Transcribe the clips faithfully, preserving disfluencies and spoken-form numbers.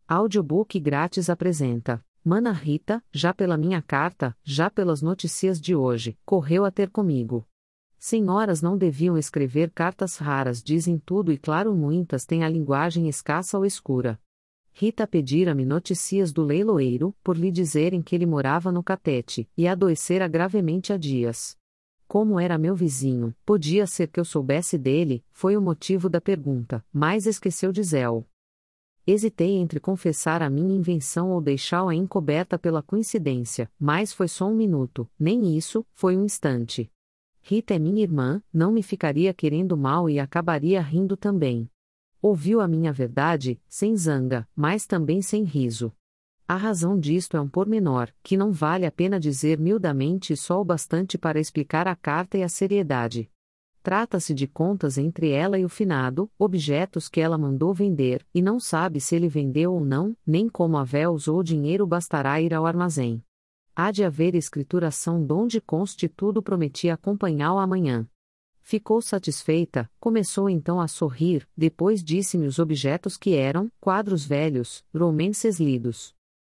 Audiobook grátis apresenta. Mana Rita, já pela minha carta, já pelas notícias de hoje, correu a ter comigo. Senhoras não deviam escrever cartas raras, dizem tudo e claro muitas têm a linguagem escassa ou escura. Rita pedira-me notícias do leiloeiro, por lhe dizerem que ele morava no Catete, e adoecera gravemente há dias. Como era meu vizinho, podia ser que eu soubesse dele, foi o motivo da pergunta, mas esqueceu dizê-lo. Hesitei entre confessar a minha invenção ou deixá-la encoberta pela coincidência, mas foi só um minuto, nem isso, foi um instante. Rita é minha irmã, não me ficaria querendo mal e acabaria rindo também. Ouviu a minha verdade, sem zanga, mas também sem riso. A razão disto é um pormenor, que não vale a pena dizer miudamente e só o bastante para explicar a carta e a seriedade. Trata-se de contas entre ela e o finado, objetos que ela mandou vender, e não sabe se ele vendeu ou não, nem como a véus ou dinheiro bastará ir ao armazém. Há de haver escrituração donde conste tudo, prometia acompanhá-lo amanhã. Ficou satisfeita, começou então a sorrir, depois disse-me os objetos que eram, quadros velhos, romances lidos.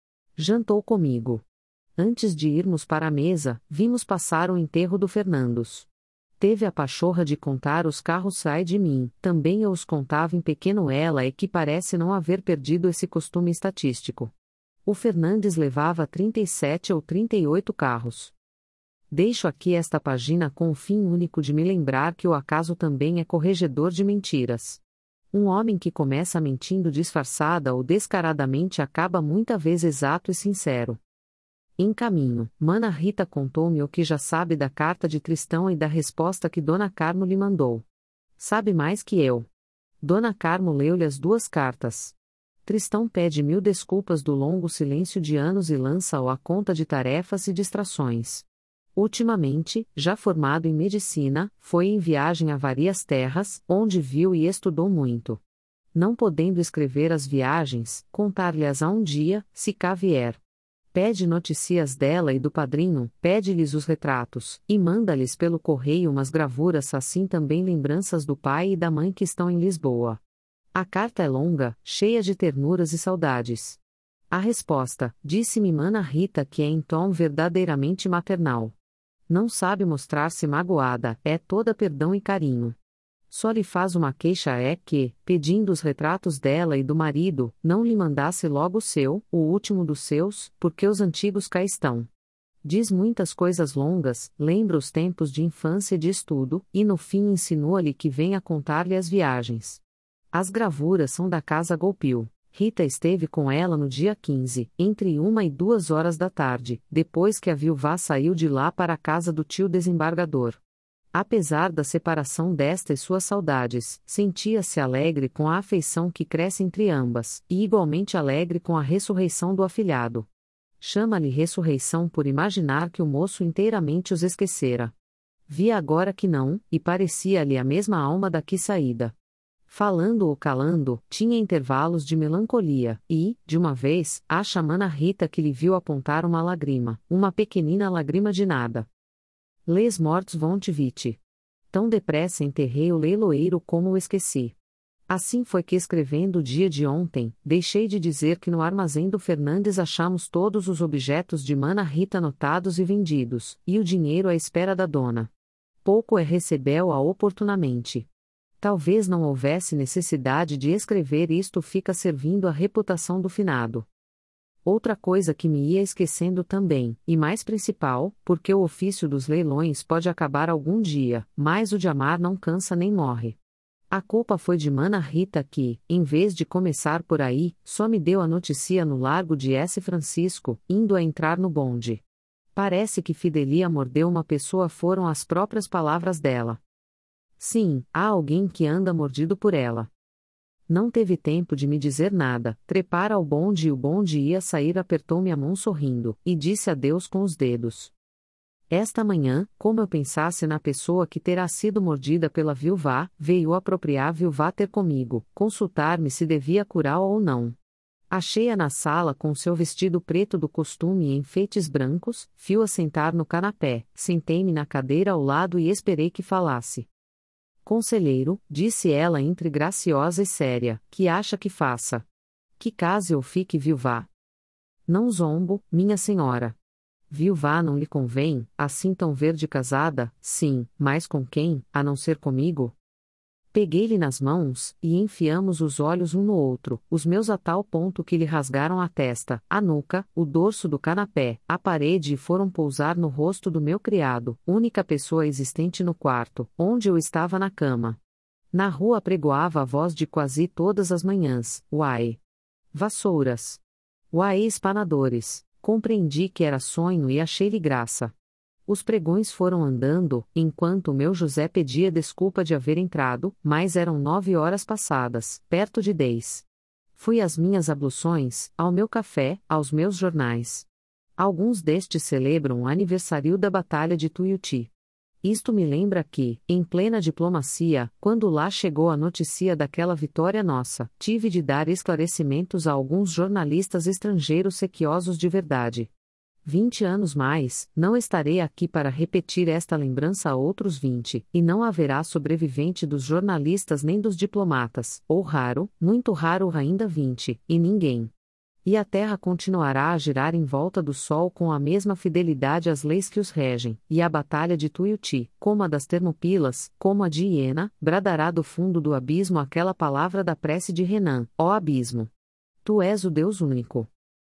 Jantou comigo. Antes de irmos para a mesa, vimos passar o enterro do Fernandes. Teve a pachorra de contar os carros sai de mim, também eu os contava em pequeno, ela é que parece não haver perdido esse costume estatístico. O Fernandes levava trinta e sete ou trinta e oito carros. Deixo aqui esta página com o fim único de me lembrar que o acaso também é corregedor de mentiras. Um homem que começa mentindo disfarçada ou descaradamente acaba muita vez exato e sincero. Em caminho, Mana Rita contou-me o que já sabe da carta de Tristão e da resposta que Dona Carmo lhe mandou. Sabe mais que eu. Dona Carmo leu-lhe as duas cartas. Tristão pede mil desculpas do longo silêncio de anos e lança-o à conta de tarefas e distrações. Ultimamente, já formado em medicina, foi em viagem a várias terras, onde viu e estudou muito. Não podendo escrever as viagens, contar-lhe-as a um dia, se cá vier. Pede notícias dela e do padrinho, pede-lhes os retratos, e manda-lhes pelo correio umas gravuras, assim também lembranças do pai e da mãe que estão em Lisboa. A carta é longa, cheia de ternuras e saudades. A resposta, disse-me Mana Rita, que é em tom verdadeiramente maternal. Não sabe mostrar-se magoada, é toda perdão e carinho. Só lhe faz uma queixa é que, pedindo os retratos dela e do marido, não lhe mandasse logo o seu, o último dos seus, porque os antigos cá estão. Diz muitas coisas longas, lembra os tempos de infância e de estudo, e no fim insinua-lhe que venha contar-lhe as viagens. As gravuras são da casa Golpil. Rita esteve com ela no dia quinze, entre uma e duas horas da tarde, depois que a viúva saiu de lá para a casa do tio desembargador. Apesar da separação desta e suas saudades, sentia-se alegre com a afeição que cresce entre ambas, e igualmente alegre com a ressurreição do afilhado. Chama-lhe ressurreição por imaginar que o moço inteiramente os esquecera. Via agora que não, e parecia-lhe a mesma alma daqui saída. Falando ou calando, tinha intervalos de melancolia, e, de uma vez, acha Mana Rita que lhe viu apontar uma lágrima, uma pequenina lágrima de nada. Les morts vont vite. Tão depressa enterrei o leiloeiro como o esqueci. Assim foi que, escrevendo o dia de ontem, deixei de dizer que no armazém do Fernandes achamos todos os objetos de Mana Rita anotados e vendidos, e o dinheiro à espera da dona. Pouco é recebeu-a oportunamente. Talvez não houvesse necessidade de escrever isto, fica servindo a reputação do finado. Outra coisa que me ia esquecendo também, e mais principal, porque o ofício dos leilões pode acabar algum dia, mas o de amar não cansa nem morre. A culpa foi de Mana Rita que, em vez de começar por aí, só me deu a notícia no largo de S. Francisco, indo a entrar no bonde. Parece que Fidelia mordeu uma pessoa, foram as próprias palavras dela. Sim, há alguém que anda mordido por ela. Não teve tempo de me dizer nada, trepara ao bonde e o bonde ia sair, apertou-me a mão sorrindo, e disse adeus com os dedos. Esta manhã, como eu pensasse na pessoa que terá sido mordida pela viúva, veio apropriar a viúva ter comigo, consultar-me se devia curá-la ou não. Achei-a na sala com seu vestido preto do costume e enfeites brancos, fio a sentar no canapé, sentei-me na cadeira ao lado e esperei que falasse. Conselheiro, disse ela entre graciosa e séria, que acha que faça? que case ou fique viúva. Não zombo, minha senhora. Viúva não lhe convém, assim tão verde casada, sim, mas com quem, a não ser comigo? Peguei-lhe nas mãos, e enfiamos os olhos um no outro, os meus a tal ponto que lhe rasgaram a testa, a nuca, o dorso do canapé, a parede e foram pousar no rosto do meu criado, única pessoa existente no quarto, onde eu estava na cama. Na rua pregoava a voz de quase todas as manhãs, uai! Vassouras! Uai, espanadores! Compreendi que era sonho e achei-lhe graça. Os pregões foram andando, enquanto o meu José pedia desculpa de haver entrado, mas eram nove horas passadas, perto de dez. Fui às minhas abluções, ao meu café, aos meus jornais. Alguns destes celebram o aniversário da Batalha de Tuiuti. Isto me lembra que, em plena diplomacia, quando lá chegou a notícia daquela vitória nossa, tive de dar esclarecimentos a alguns jornalistas estrangeiros sequiosos de verdade. Vinte anos mais, não estarei aqui para repetir esta lembrança a outros vinte, e não haverá sobrevivente dos jornalistas nem dos diplomatas, ou raro, muito raro ainda vinte, e ninguém. E a terra continuará a girar em volta do sol com a mesma fidelidade às leis que os regem, e a batalha de Tuiuti, como a das Termopilas, como a de Iena, bradará do fundo do abismo aquela palavra da prece de Renan, ó abismo! Tu és o Deus único.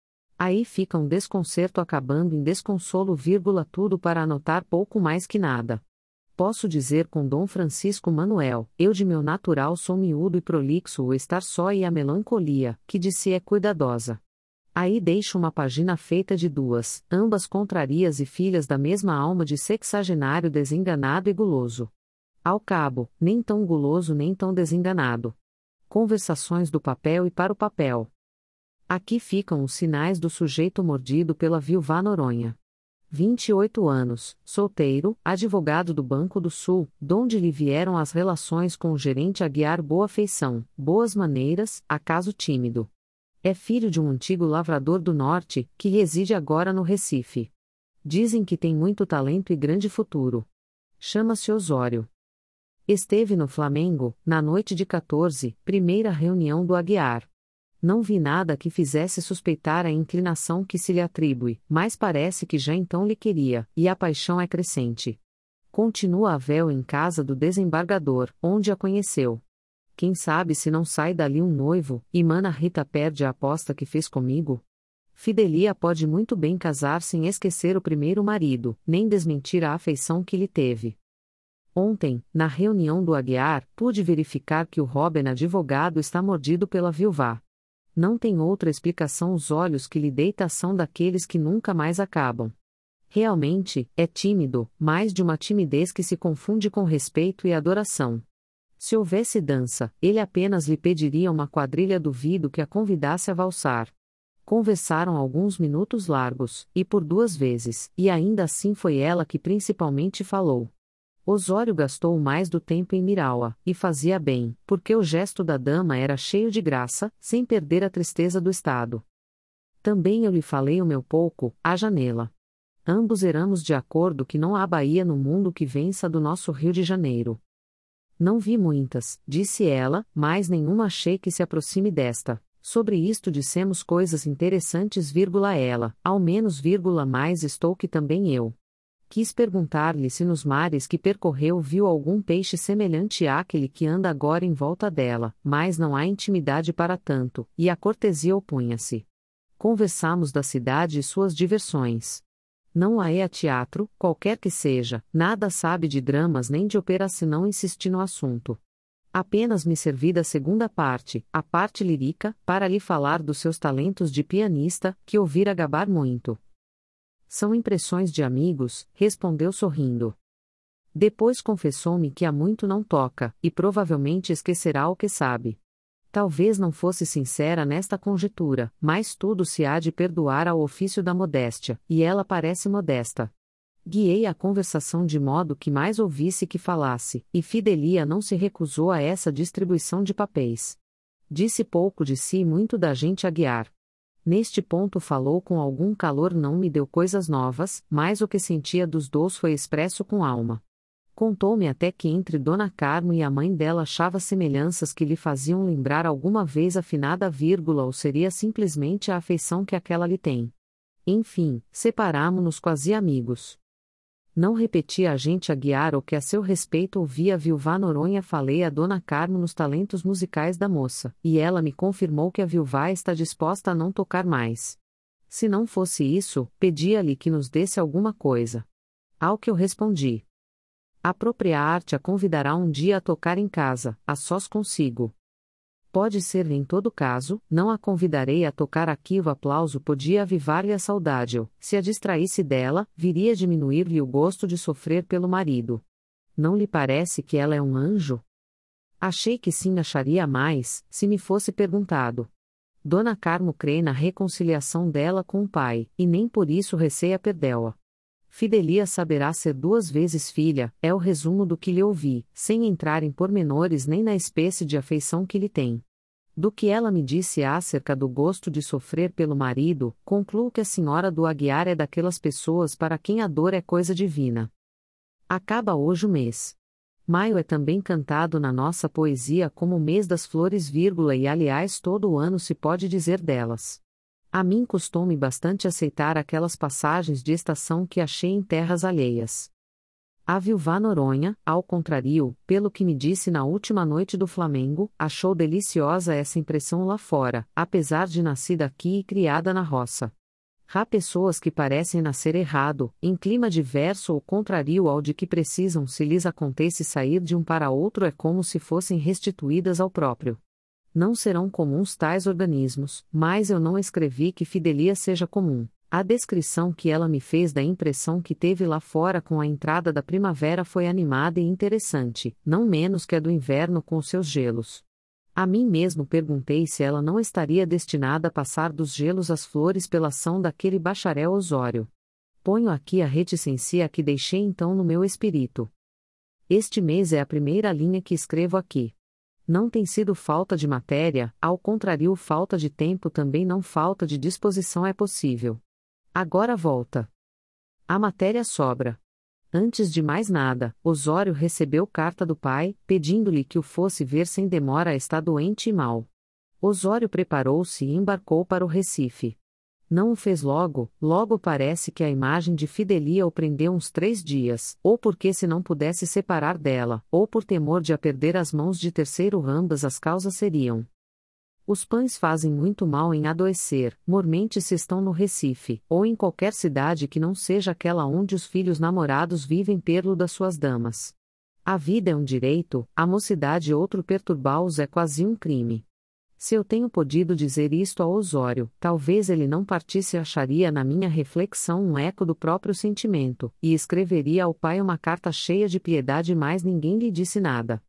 Aí fica um desconcerto acabando em desconsolo, vírgula, tudo para anotar pouco mais que nada. Posso dizer com Dom Francisco Manuel, eu de meu natural sou miúdo e prolixo o estar só e a melancolia, que de si é cuidadosa. Aí deixo uma página feita de duas, ambas contrarias e filhas da mesma alma de sexagenário desenganado e guloso. Ao cabo, nem tão guloso nem tão desenganado. Conversações do papel e para o papel. Aqui ficam os sinais do sujeito mordido pela viúva Noronha. vinte e oito anos, solteiro, advogado do Banco do Sul, donde lhe vieram as relações com o gerente Aguiar, boa feição, boas maneiras, acaso tímido. É filho de um antigo lavrador do Norte, que reside agora no Recife. Dizem que tem muito talento e grande futuro. Chama-se Osório. Esteve no Flamengo, na noite de quatorze, primeira reunião do Aguiar. Não vi nada que fizesse suspeitar a inclinação que se lhe atribui, mas parece que já então lhe queria, e a paixão é crescente. Continua a véu em casa do desembargador, onde a conheceu. Quem sabe se não sai dali um noivo, e Mana Rita perde a aposta que fez comigo? Fidelia pode muito bem casar sem esquecer o primeiro marido, nem desmentir a afeição que lhe teve. Ontem, na reunião do Aguiar, pude verificar que o Robin advogado está mordido pela viúva. Não tem outra explicação os olhos que lhe deita são daqueles que nunca mais acabam. Realmente, é tímido, mais de uma timidez que se confunde com respeito e adoração. Se houvesse dança, ele apenas lhe pediria uma quadrilha, duvido que a convidasse a valsar. Conversaram alguns minutos largos, e por duas vezes, e ainda assim foi ela que principalmente falou. Osório gastou mais do tempo em mirá-la, e fazia bem, porque o gesto da dama era cheio de graça, sem perder a tristeza do estado. Também eu lhe falei o meu pouco, à janela. Ambos éramos de acordo que não há Bahia no mundo que vença do nosso Rio de Janeiro. Não vi muitas, disse ela, mas nenhuma achei que se aproxime desta. Sobre isto dissemos coisas interessantes, vírgula, ela, ao menos, vírgula, mais estou que também eu. Quis perguntar-lhe se nos mares que percorreu viu algum peixe semelhante àquele que anda agora em volta dela, mas não há intimidade para tanto, e a cortesia opunha-se. Conversamos da cidade e suas diversões. Não há é a teatro, qualquer que seja, nada sabe de dramas nem de óperas se não insisti no assunto. Apenas me servi da segunda parte, a parte lírica, para lhe falar dos seus talentos de pianista, que ouvira gabar muito. São impressões de amigos, respondeu sorrindo. Depois confessou-me que há muito não toca, e provavelmente esquecerá o que sabe. Talvez não fosse sincera nesta conjetura, mas tudo se há de perdoar ao ofício da modéstia, e ela parece modesta. Guiei a conversação de modo que mais ouvisse que falasse, e Fidelia não se recusou a essa distribuição de papéis. Disse pouco de si e muito da gente Aguiar. Neste ponto falou com algum calor, não me deu coisas novas, mas o que sentia dos dois foi expresso com alma. Contou-me até que entre Dona Carmo e a mãe dela achava semelhanças que lhe faziam lembrar alguma vez a finada vírgula ou seria simplesmente a afeição que aquela lhe tem. Enfim, separámo-nos quase amigos. Não repeti a gente a guiar o que a seu respeito ouvia a viúva Noronha. Falei a Dona Carmo nos talentos musicais da moça, e ela me confirmou que a viúva está disposta a não tocar mais. Se não fosse isso, pedia-lhe que nos desse alguma coisa. Ao que eu respondi: a própria arte a convidará um dia a tocar em casa, a sós consigo. Pode ser em todo caso, não a convidarei a tocar aqui. O aplauso podia avivar-lhe a saudade, ou, se a distraísse dela, viria diminuir-lhe o gosto de sofrer pelo marido. Não lhe parece que ela é um anjo? Achei que sim, acharia mais, se me fosse perguntado. Dona Carmo crê na reconciliação dela com o pai, e nem por isso receia perdê-la. Fidelia saberá ser duas vezes filha, é o resumo do que lhe ouvi, sem entrar em pormenores nem na espécie de afeição que lhe tem. Do que ela me disse acerca do gosto de sofrer pelo marido, concluo que a senhora do Aguiar é daquelas pessoas para quem a dor é coisa divina. Acaba hoje o mês. Maio é também cantado na nossa poesia como o mês das flores, vírgula, e aliás todo o ano se pode dizer delas. A mim custou-me bastante aceitar aquelas passagens de estação que achei em terras alheias. A viúva Noronha, ao contrário, pelo que me disse na última noite do Flamengo, achou deliciosa essa impressão lá fora, apesar de nascida aqui e criada na roça. Há pessoas que parecem nascer errado, em clima diverso ou contrário ao de que precisam. Se lhes acontece sair de um para outro, é como se fossem restituídas ao próprio. Não serão comuns tais organismos, mas eu não escrevi que Fidelia seja comum. A descrição que ela me fez da impressão que teve lá fora com a entrada da primavera foi animada e interessante, não menos que a do inverno com seus gelos. A mim mesmo perguntei se ela não estaria destinada a passar dos gelos às flores pela ação daquele bacharel Osório. Ponho aqui a reticência que deixei então no meu espírito. Este mês é a primeira linha que escrevo aqui. Não tem sido falta de matéria, ao contrário, falta de tempo também não, falta de disposição é possível. Agora volta. A matéria sobra. Antes de mais nada, Osório recebeu carta do pai, pedindo-lhe que o fosse ver sem demora, está doente e mal. Osório preparou-se e embarcou para o Recife. Não o fez logo, logo parece que a imagem de Fidelia o prendeu uns três dias, ou porque se não pudesse separar dela, ou por temor de a perder às mãos de terceiro. Ambas as causas seriam. Os pães fazem muito mal em adoecer, mormente se estão no Recife, ou em qualquer cidade que não seja aquela onde os filhos namorados vivem perlo das suas damas. A vida é um direito, a mocidade outro, perturbá-os é quase um crime. Se eu tenho podido dizer isto a Osório, talvez ele não partisse e acharia na minha reflexão um eco do próprio sentimento, e escreveria ao pai uma carta cheia de piedade, mas ninguém lhe disse nada.